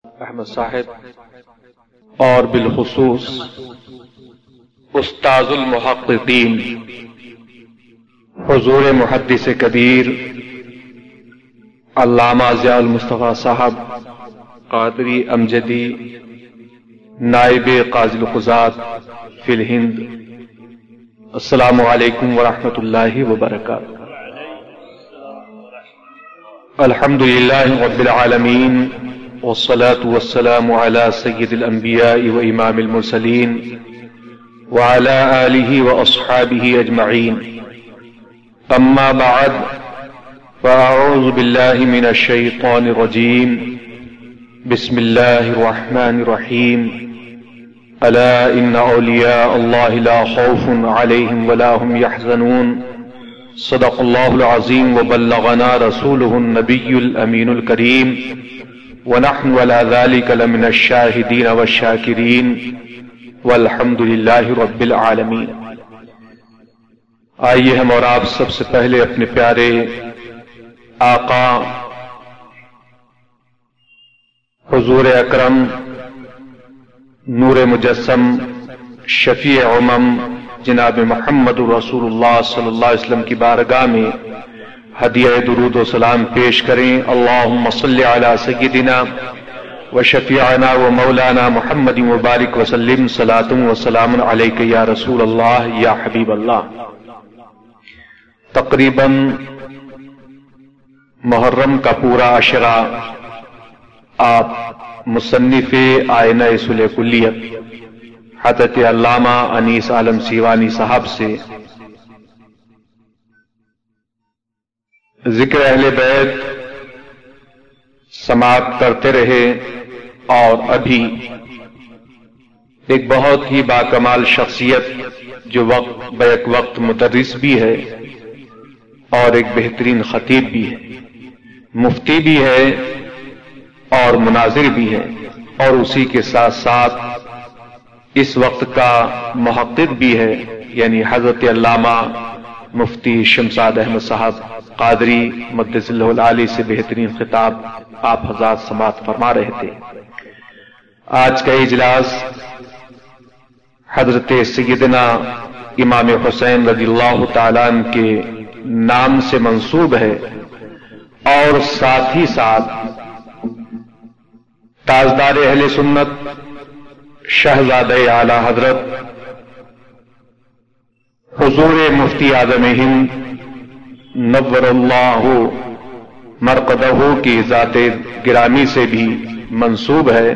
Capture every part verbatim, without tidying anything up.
احمد صاحب اور بالخصوص استاذ المحققین حضور محدث کبیر علامہ ضیاء المصطفیٰ صاحب قادری امجدی نائب قاضی القضات فی الہند، السلام علیکم ورحمۃ اللہ وبرکاتہ۔ الحمد للہ رب العالمین والصلاة والسلام على سید الانبیاء وامام المرسلین وعلى آلہ واصحابہ اجمعین، اما بعد فاعوذ باللہ من الشیطان الرجیم، بسم اللہ الرحمن الرحیم، الا ان اولیاء اللہ لا خوف علیہم ولا هم يحزنون، صدق اللہ العظیم وبلغنا رسوله النبی الامین الکریم، ونحن على ذلك لمن الشاہدین والشاکرین، والحمد للہ رب العالمین۔ آئیے ہم اور آپ سب سے پہلے اپنے پیارے آقا حضور اکرم نور مجسم شفیع امم جناب محمد رسول اللہ صلی اللہ علیہ وسلم کی بارگاہ میں ہدیہ درود و سلام پیش کریں۔ اللہم صلی علی سیدنا و شفیعنا و مولانا محمد مبارک وسلم، صلاۃ و سلام علیک یا رسول اللہ یا حبیب اللہ۔ تقریباً محرم کا پورا عشرہ آپ مصنف آئینہ صلح کلیت حضرت علامہ انیس عالم سیوانی صاحب سے ذکر اہل بیت سماعت کرتے رہے، اور ابھی ایک بہت ہی باکمال شخصیت جو وقت بیک وقت مدرس بھی ہے اور ایک بہترین خطیب بھی ہے، مفتی بھی ہے اور مناظر بھی ہے، اور اسی کے ساتھ ساتھ اس وقت کا محقق بھی ہے، یعنی حضرت علامہ مفتی شمشاد احمد صاحب قادری مقدس اللہ العالی سے بہترین خطاب آپ حضرات سماعت فرما رہے تھے۔ آج کا اجلاس حضرت سیدنا امام حسین رضی اللہ تعالیٰ عنہ کے نام سے منسوب ہے، اور ساتھ ہی ساتھ تاجدار اہل سنت شہزادہ اعلی حضرت حضور مفتی اعظم ہند نور اللہ مرقدہ کی ذات گرامی سے بھی منسوب ہے،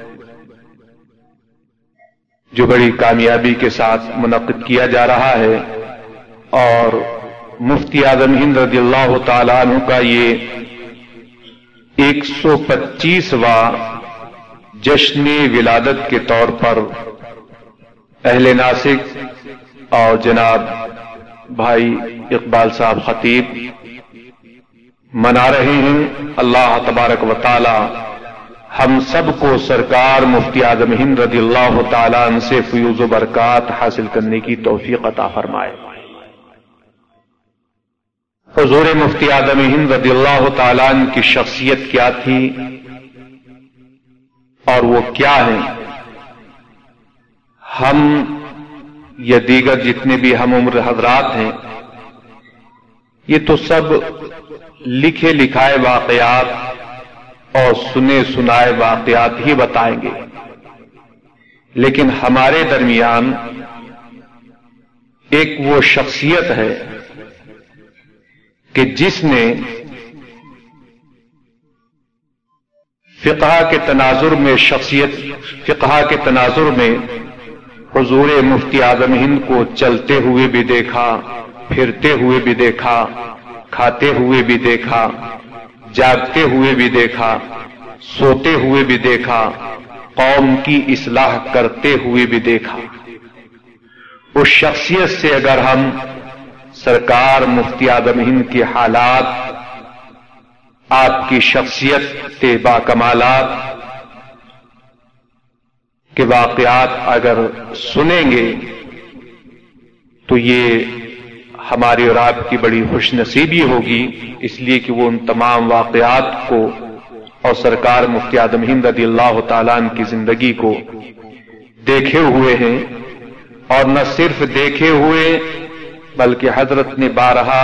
جو بڑی کامیابی کے ساتھ منعقد کیا جا رہا ہے، اور مفتی اعظم ہند رضی اللہ تعالیٰ عنہ کا یہ ایک سو پچیسواں جشن ولادت کے طور پر اہل ناسک اور جناب بھائی اقبال صاحب خطیب منا رہے ہیں۔ اللہ تبارک و تعالی ہم سب کو سرکار مفتی اعظم ہند رضی اللہ تعالیٰ عنہ سے فیوز و برکات حاصل کرنے کی توفیق عطا فرمائے۔ حضور مفتی اعظم ہند رضی اللہ تعالیٰ عنہ کی شخصیت کیا تھی اور وہ کیا ہے، ہم یا دیگر جتنے بھی ہم عمر حضرات ہیں، یہ تو سب لکھے لکھائے واقعات اور سنے سنائے واقعات ہی بتائیں گے، لیکن ہمارے درمیان ایک وہ شخصیت ہے کہ جس نے فقہ کے تناظر میں شخصیت فقہ کے تناظر میں حضور مفتی اعظم ہند کو چلتے ہوئے بھی دیکھا، پھرتے ہوئے بھی دیکھا، کھاتے ہوئے بھی دیکھا، جاگتے ہوئے بھی دیکھا، سوتے ہوئے بھی دیکھا، قوم کی اصلاح کرتے ہوئے بھی دیکھا۔ اس شخصیت سے اگر ہم سرکار مفتی اعظم ہند کے حالات، آپ کی شخصیت با کمالات کے واقعات اگر سنیں گے تو یہ ہماری اور آپ کی بڑی خوش نصیبی ہوگی، اس لیے کہ وہ ان تمام واقعات کو اور سرکار مفتی اعظم ہند رضی اللہ تعالیٰ عنہ کی زندگی کو دیکھے ہوئے ہیں، اور نہ صرف دیکھے ہوئے بلکہ حضرت نے بارہا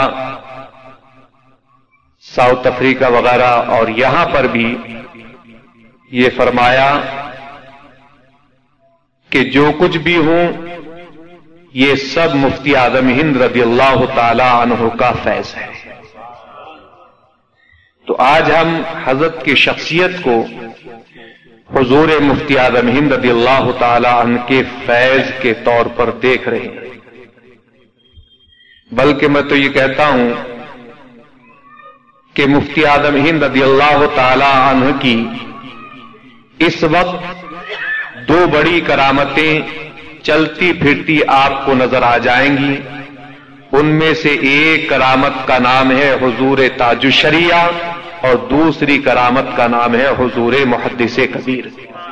ساؤتھ افریقہ وغیرہ اور یہاں پر بھی یہ فرمایا کہ جو کچھ بھی ہوں یہ سب مفتی اعظم ہند رضی اللہ تعالی عنہ کا فیض ہے۔ تو آج ہم حضرت کی شخصیت کو حضور مفتی اعظم ہند رضی اللہ تعالی عنہ کے فیض کے طور پر دیکھ رہے ہیں، بلکہ میں تو یہ کہتا ہوں کہ مفتی اعظم ہند رضی اللہ تعالی عنہ کی اس وقت دو بڑی کرامتیں چلتی پھرتی آپ کو نظر آ جائیں گی۔ ان میں سے ایک کرامت کا نام ہے حضور تاج الشریعہ اور دوسری کرامت کا نام ہے حضور محدث کبیر۔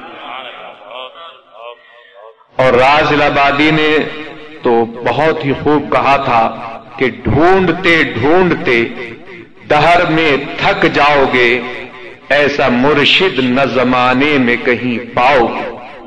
اور راز الآبادی نے تو بہت ہی خوب کہا تھا کہ ڈھونڈتے ڈھونڈتے دہر میں تھک جاؤ گے، ایسا مرشد نہ زمانے میں کہیں پاؤ گے۔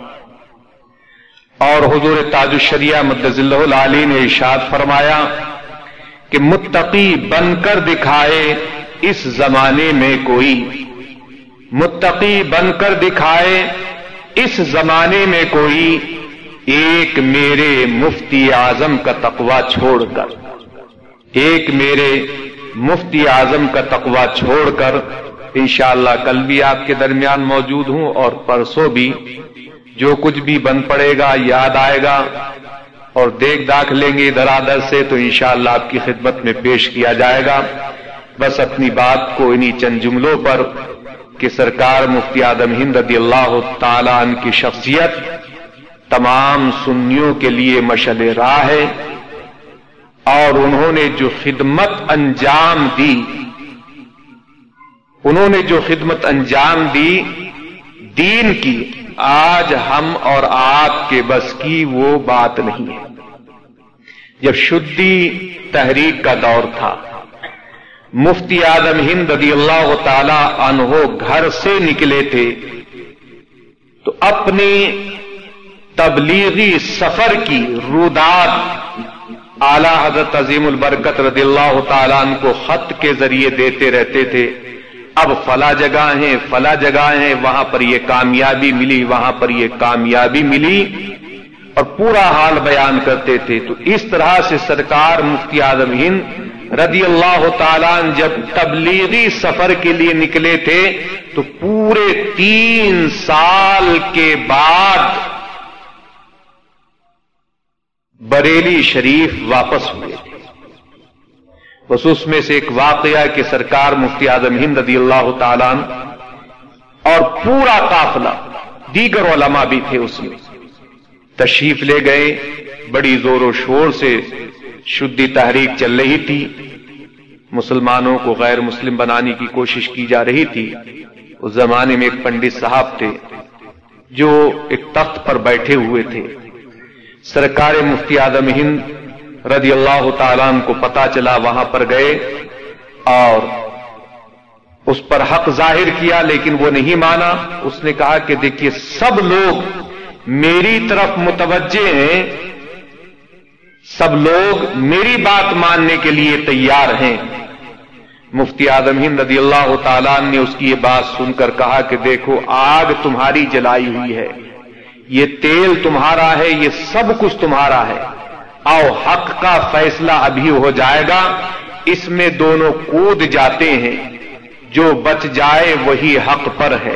اور حضور تاج الشریعہ مدظ اللہ العالی نے ارشاد فرمایا کہ متقی بن کر دکھائے اس زمانے میں کوئی، متقی بن کر دکھائے اس زمانے میں کوئی، ایک میرے مفتی اعظم کا تقوی چھوڑ کر، ایک میرے مفتی اعظم کا تقوی چھوڑ کر۔ انشاءاللہ کل بھی آپ کے درمیان موجود ہوں اور پرسوں بھی، جو کچھ بھی بن پڑے گا یاد آئے گا اور دیکھ داکھ لیں گے ادھر ادھر سے تو انشاءاللہ آپ کی خدمت میں پیش کیا جائے گا۔ بس اپنی بات کو انہی چند جملوں پر کہ سرکار مفتی اعظم ہند رضی اللہ تعالی عنہ کی شخصیت تمام سنیوں کے لیے مشعل راہ ہے، اور انہوں نے جو خدمت انجام دی، انہوں نے جو خدمت انجام دی دین کی، آج ہم اور آپ کے بس کی وہ بات نہیں ہے۔ جب شدی تحریک کا دور تھا، مفتی اعظم ہند رضی اللہ تعالی عنہ گھر سے نکلے تھے تو اپنی تبلیغی سفر کی رودات اعلی حضرت عظیم البرکت رضی اللہ تعالیٰ عنہ کو خط کے ذریعے دیتے رہتے تھے۔ اب فلاں جگہ ہیں فلاں جگہ ہیں، وہاں پر یہ کامیابی ملی، وہاں پر یہ کامیابی ملی، اور پورا حال بیان کرتے تھے۔ تو اس طرح سے سرکار مفتی اعظم ہند رضی اللہ تعالیٰ عنہ جب تبلیغی سفر کے لیے نکلے تھے تو پورے تین سال کے بعد بریلی شریف واپس ہوئے تھے۔ بس اس میں سے ایک واقعہ کہ سرکار مفتی اعظم ہند رضی اللہ تعالیٰ عنہ اور پورا قافلہ، دیگر علماء بھی تھے اس میں، تشریف لے گئے۔ بڑی زور و شور سے شدی تحریک چل رہی تھی، مسلمانوں کو غیر مسلم بنانے کی کوشش کی جا رہی تھی۔ اس زمانے میں ایک پنڈت صاحب تھے جو ایک تخت پر بیٹھے ہوئے تھے۔ سرکار مفتی اعظم ہند رضی اللہ تعالیٰ عنہ کو پتا چلا، وہاں پر گئے اور اس پر حق ظاہر کیا، لیکن وہ نہیں مانا۔ اس نے کہا کہ دیکھیے سب لوگ میری طرف متوجہ ہیں، سب لوگ میری بات ماننے کے لیے تیار ہیں۔ مفتی اعظم ہند رضی اللہ تعالیٰ عنہ نے اس کی یہ بات سن کر کہا کہ دیکھو آگ تمہاری جلائی ہوئی ہے، یہ تیل تمہارا ہے، یہ سب کچھ تمہارا ہے، آؤ حق کا فیصلہ ابھی ہو جائے گا۔ اس میں دونوں کود جاتے ہیں، جو بچ جائے وہی حق پر ہے۔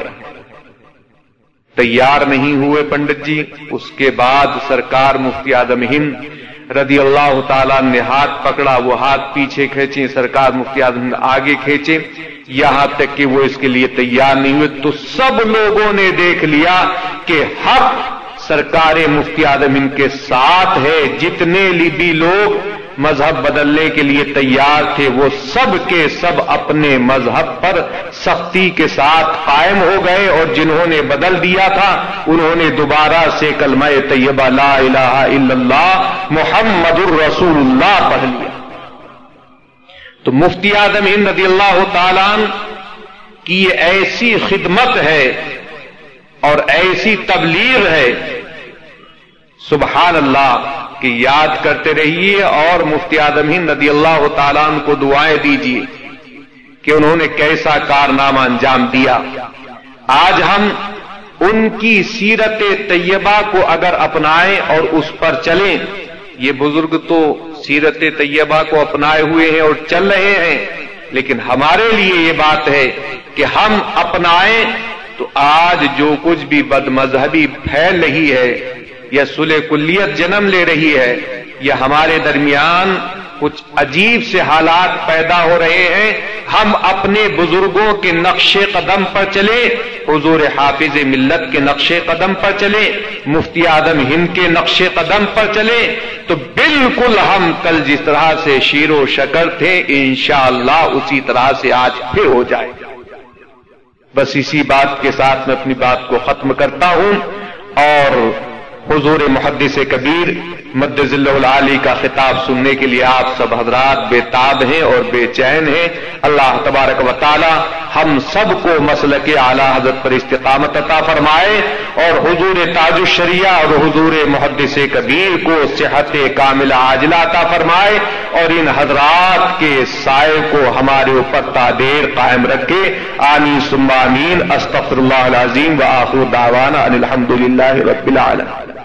تیار نہیں ہوئے پنڈت جی۔ اس کے بعد سرکار مفتی اعظم ہند رضی اللہ تعالیٰ نے ہاتھ پکڑا، وہ ہاتھ پیچھے کھینچے، سرکار مفتی اعظم آگے کھینچے، یہاں تک کہ وہ اس کے لیے تیار نہیں ہوئے۔ تو سب لوگوں نے دیکھ لیا کہ حق سرکار مفتی اعظم ہند کے ساتھ ہے۔ جتنے بھی لوگ مذہب بدلنے کے لیے تیار تھے وہ سب کے سب اپنے مذہب پر سختی کے ساتھ قائم ہو گئے، اور جنہوں نے بدل دیا تھا انہوں نے دوبارہ سے کلمہ طیبہ لا الہ الا اللہ محمد الرسول اللہ پڑھ لیا۔ تو مفتی اعظم ہند رضی اللہ تعالیٰ عنہ کہ یہ ایسی خدمت ہے اور ایسی تبلیغ ہے، سبحان اللہ، کہ یاد کرتے رہیے اور مفتی اعظم ہند رضی اللہ تعالیٰ عنہ کو دعائیں دیجیے کہ انہوں نے کیسا کارنامہ انجام دیا۔ آج ہم ان کی سیرت طیبہ کو اگر اپنائیں اور اس پر چلیں، یہ بزرگ تو سیرت طیبہ کو اپنائے ہوئے ہیں اور چل رہے ہیں، لیکن ہمارے لیے یہ بات ہے کہ ہم اپنائیں تو آج جو کچھ بھی بد مذہبی پھیل رہی ہے یا صلح کلیت جنم لے رہی ہے، یا ہمارے درمیان کچھ عجیب سے حالات پیدا ہو رہے ہیں، ہم اپنے بزرگوں کے نقش قدم پر چلیں، حضور حافظ ملت کے نقش قدم پر چلیں، مفتی اعظم ہند کے نقش قدم پر چلیں، تو بالکل ہم کل جس طرح سے شیر و شکر تھے انشاءاللہ اسی طرح سے آج پھر ہو جائے۔ بس اسی بات کے ساتھ میں اپنی بات کو ختم کرتا ہوں، اور حضور محدث کبیر مد ظلہ العالی کا خطاب سننے کے لیے آپ سب حضرات بے تاب ہیں اور بے چین ہیں۔ اللہ تبارک و تعالی ہم سب کو مسلک اعلی حضرت پر استقامت عطا فرمائے، اور حضور تاج الشریعہ اور حضور محدث کبیر کو صحت کاملہ عاجلہ عطا فرمائے، اور ان حضرات کے سائے کو ہمارے اوپر تا دیر قائم رکھے۔ آمین ثم آمین۔ استغفر اللہ العظیم وآخر دعوانا ان الحمد للہ رب العالمین۔